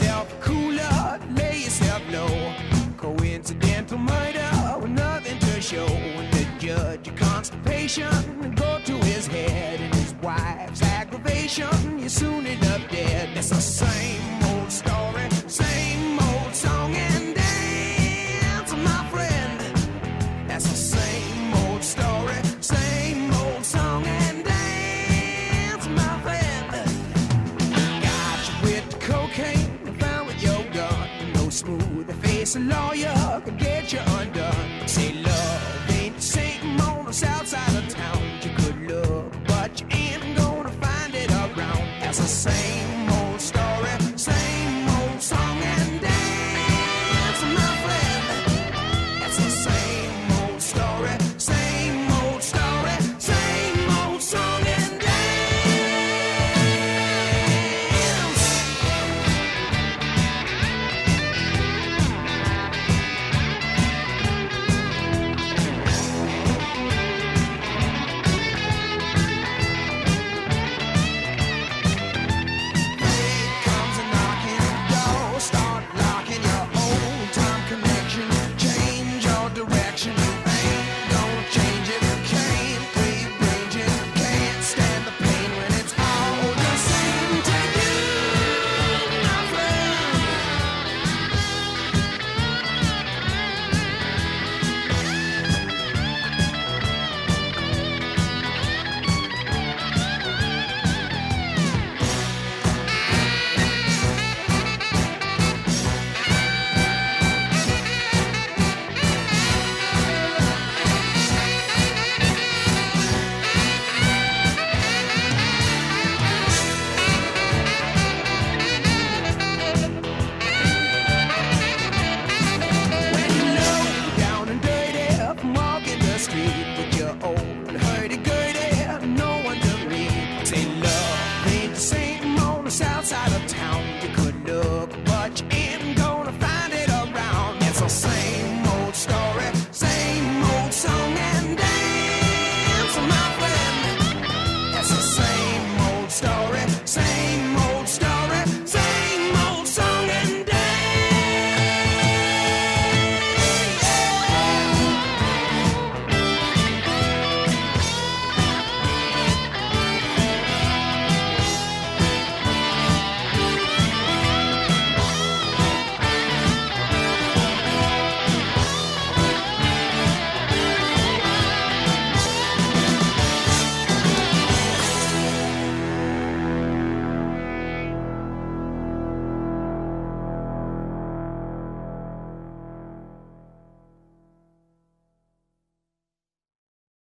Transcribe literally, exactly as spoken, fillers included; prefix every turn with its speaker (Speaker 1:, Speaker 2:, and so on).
Speaker 1: yourself a cooler, lay yourself low. Coincidental murder with nothing to show. And the judge of constipation go to his head, and his wife's aggravation, you soon end up dead. It's the same old story, same old song and dance, my friend. That's the same old story, same old song and dance, my friend. Got you with the cocaine, found with your gun. No smooth face, a lawyer could get you undone. Say love ain't the same on the south side of